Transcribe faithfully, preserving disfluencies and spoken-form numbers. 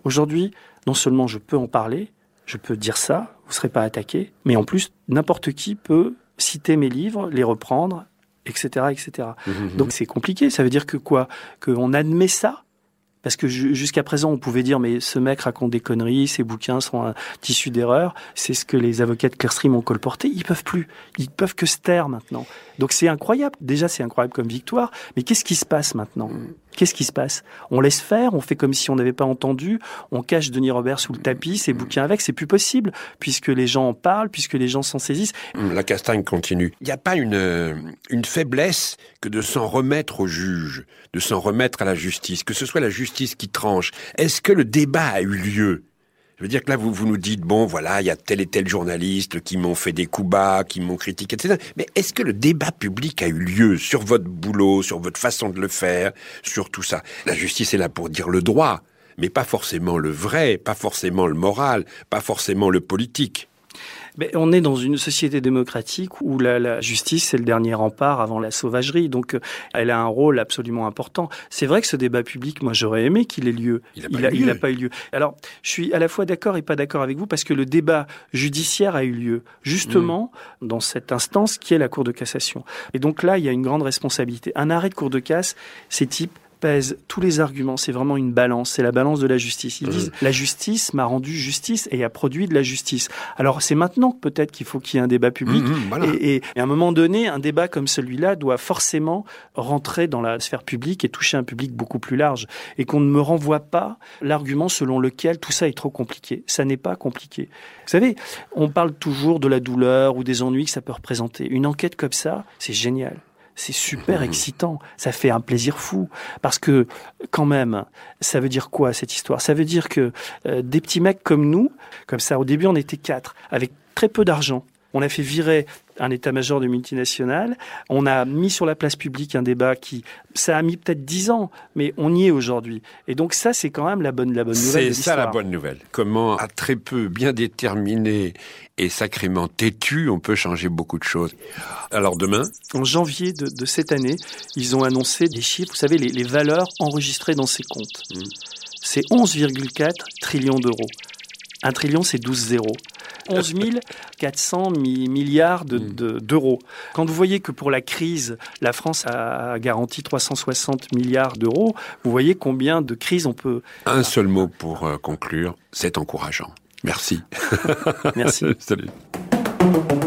Aujourd'hui, non seulement je peux en parler, je peux dire ça, vous ne serez pas attaqué, mais en plus, n'importe qui peut citer mes livres, les reprendre, et cetera, et cetera. Mmh. Donc c'est compliqué. Ça veut dire que quoi ? Qu'on admet ça ? Parce que jusqu'à présent, on pouvait dire, mais ce mec raconte des conneries, ses bouquins sont un tissu d'erreurs. C'est ce que les avocats de Clearstream ont colporté. Ils peuvent plus. Ils peuvent que se taire maintenant. Donc c'est incroyable. Déjà, c'est incroyable comme victoire. Mais qu'est-ce qui se passe maintenant ? Qu'est-ce qui se passe ? On laisse faire, on fait comme si on n'avait pas entendu, on cache Denis Robert sous le tapis, ses bouquins avec, c'est plus possible, puisque les gens en parlent, puisque les gens s'en saisissent. La castagne continue. Il n'y a pas une, une faiblesse que de s'en remettre au juge, de s'en remettre à la justice, que ce soit la justice qui tranche. Est-ce que le débat a eu lieu ? Je veux dire que là, vous, vous nous dites, bon, voilà, il y a tel et tel journaliste qui m'ont fait des coups bas, qui m'ont critiqué, et cetera. Mais est-ce que le débat public a eu lieu sur votre boulot, sur votre façon de le faire, sur tout ça ? La justice est là pour dire le droit, mais pas forcément le vrai, pas forcément le moral, pas forcément le politique. Mais on est dans une société démocratique où la, la justice, c'est le dernier rempart avant la sauvagerie. Donc, elle a un rôle absolument important. C'est vrai que ce débat public, moi, j'aurais aimé qu'il ait lieu. Il n'a pas, pas eu lieu. Alors, je suis à la fois d'accord et pas d'accord avec vous parce que le débat judiciaire a eu lieu, justement, mmh. dans cette instance qui est la Cour de cassation. Et donc là, il y a une grande responsabilité. Un arrêt de Cour de casse, c'est type pèse tous les arguments, c'est vraiment une balance, c'est la balance de la justice. Ils mmh. disent, la justice m'a rendu justice et a produit de la justice. Alors c'est maintenant que peut-être qu'il faut qu'il y ait un débat public mmh, voilà. et, et, et à un moment donné, un débat comme celui-là doit forcément rentrer dans la sphère publique et toucher un public beaucoup plus large et qu'on ne me renvoie pas l'argument selon lequel tout ça est trop compliqué. Ça n'est pas compliqué. Vous savez, on parle toujours de la douleur ou des ennuis que ça peut représenter. Une enquête comme ça, c'est génial. C'est super excitant, ça fait un plaisir fou, parce que quand même, ça veut dire quoi cette histoire ? Ça veut dire que euh, des petits mecs comme nous, comme ça, au début on était quatre, avec très peu d'argent, on a fait virer un état-major de multinationales, on a mis sur la place publique un débat qui, ça a mis peut-être dix ans, mais on y est aujourd'hui. Et donc ça, c'est quand même la bonne, la bonne nouvelle C'est de l'histoire. ça la bonne nouvelle. Comment, à très peu, bien déterminé et sacrément têtu, on peut changer beaucoup de choses. Alors demain ? En janvier de, de cette année, ils ont annoncé des chiffres, vous savez, les, les valeurs enregistrées dans ces comptes. Mmh. C'est onze virgule quatre trillions d'euros. Un trillion, c'est douze zéros. onze mille quatre cents milliards de, de, d'euros. Quand vous voyez que pour la crise, la France a garanti trois cent soixante milliards d'euros, vous voyez combien de crises on peut... Un seul mot pour euh, conclure, c'est encourageant. Merci. Merci. Salut.